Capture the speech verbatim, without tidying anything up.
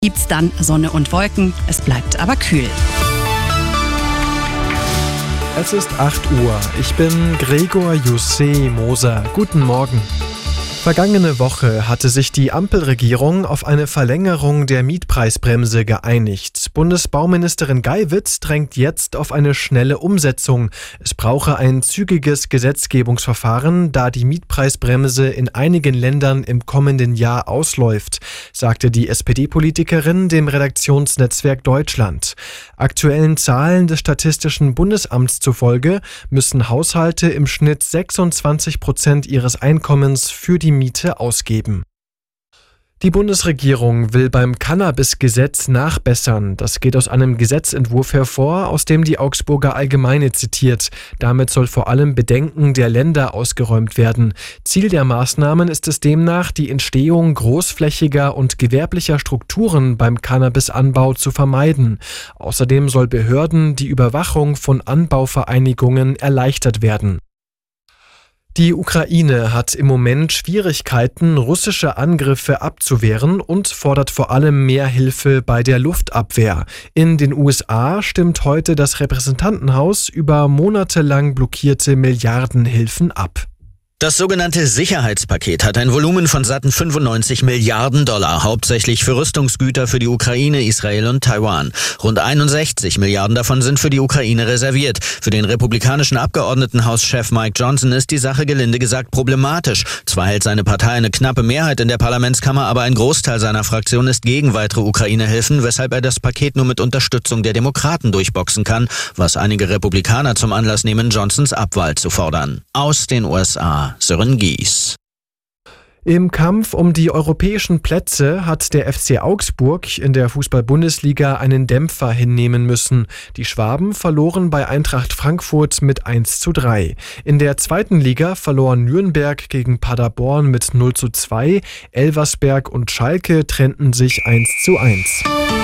Gibt's dann Sonne und Wolken, es bleibt aber kühl. Es ist acht Uhr. Ich bin Gregor Jussé Moser. Guten Morgen. Vergangene Woche hatte sich die Ampelregierung auf eine Verlängerung der Mietpreisbremse geeinigt. Bundesbauministerin Geiwitz drängt jetzt auf eine schnelle Umsetzung. Es brauche ein zügiges Gesetzgebungsverfahren, da die Mietpreisbremse in einigen Ländern im kommenden Jahr ausläuft, sagte die S P D-Politikerin dem Redaktionsnetzwerk Deutschland. Aktuellen Zahlen des Statistischen Bundesamts zufolge müssen Haushalte im Schnitt sechsundzwanzig Prozent ihres Einkommens für die Miete ausgeben. Die Bundesregierung will beim Cannabis-Gesetz nachbessern. Das geht aus einem Gesetzentwurf hervor, aus dem die Augsburger Allgemeine zitiert. Damit soll vor allem Bedenken der Länder ausgeräumt werden. Ziel der Maßnahmen ist es demnach, die Entstehung großflächiger und gewerblicher Strukturen beim Cannabisanbau zu vermeiden. Außerdem soll Behörden die Überwachung von Anbauvereinigungen erleichtert werden. Die Ukraine hat im Moment Schwierigkeiten, russische Angriffe abzuwehren und fordert vor allem mehr Hilfe bei der Luftabwehr. In den U S A stimmt heute das Repräsentantenhaus über monatelang blockierte Milliardenhilfen ab. Das sogenannte Sicherheitspaket hat ein Volumen von satten fünfundneunzig Milliarden Dollar, hauptsächlich für Rüstungsgüter für die Ukraine, Israel und Taiwan. Rund einundsechzig Milliarden davon sind für die Ukraine reserviert. Für den republikanischen Abgeordnetenhauschef Mike Johnson ist die Sache gelinde gesagt problematisch. Zwar hält seine Partei eine knappe Mehrheit in der Parlamentskammer, aber ein Großteil seiner Fraktion ist gegen weitere Ukraine-Hilfen, weshalb er das Paket nur mit Unterstützung der Demokraten durchboxen kann, was einige Republikaner zum Anlass nehmen, Johnsons Abwahl zu fordern. Aus den U S A. Sören Gies. Im Kampf um die europäischen Plätze hat der F C Augsburg in der Fußball-Bundesliga einen Dämpfer hinnehmen müssen. Die Schwaben verloren bei Eintracht Frankfurt mit eins zu drei. In der zweiten Liga verloren Nürnberg gegen Paderborn mit null zu zwei. Elversberg und Schalke trennten sich eins zu eins.